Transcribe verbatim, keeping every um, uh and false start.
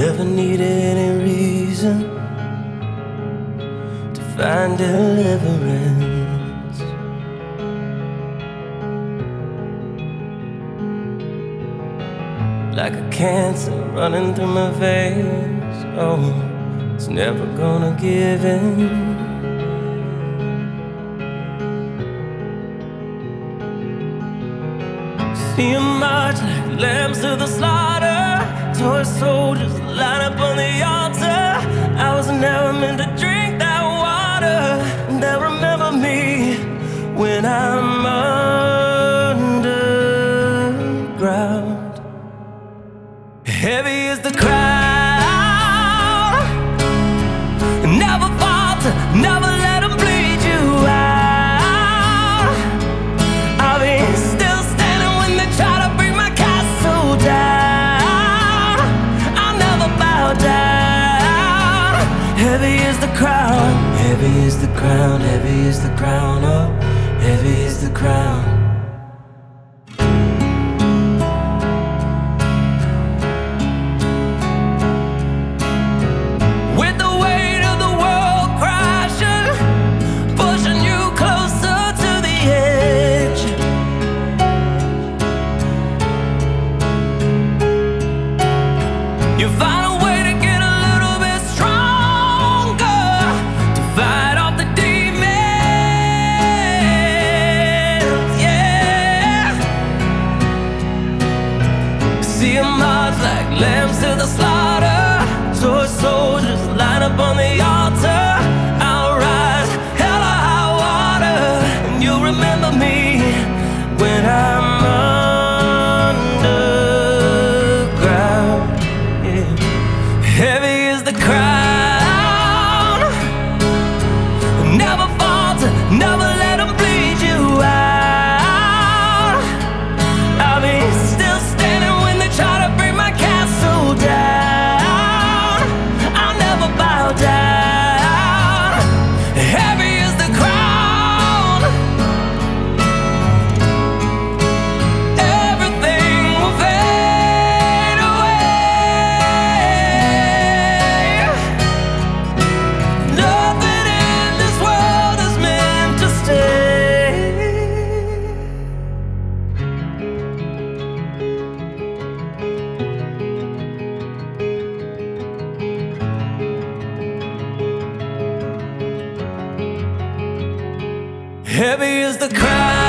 Never needed any reason to find deliverance. Like a cancer running through my veins. Oh, it's never gonna give in. See 'em march like lambs to the slaughter. Toy soldiers line up on the altar. I was never meant to drink that water. They'll remember me when I'm underground. Heavy is the crowd. Never falter, never let them bleed you out. I'll be still standing when they try to bring my castle down. I'll never bow down. Heavy is the crown, heavy is the crown, heavy is the crown, oh, heavy is the crown. You find a way to get a little bit stronger, to fight off the demons, yeah. See 'em march like lambs to the slaughter. Toy soldiers line up on the altar. I'll rise, hell or high water, and you'll remember me when I'm heavy is the crown. Never falter, never let them bleed you out. I'll be still standing when they try to bring my castle down. I'll never bow down. Heavy is the crown. Everything will fade away. Heavy is the crown.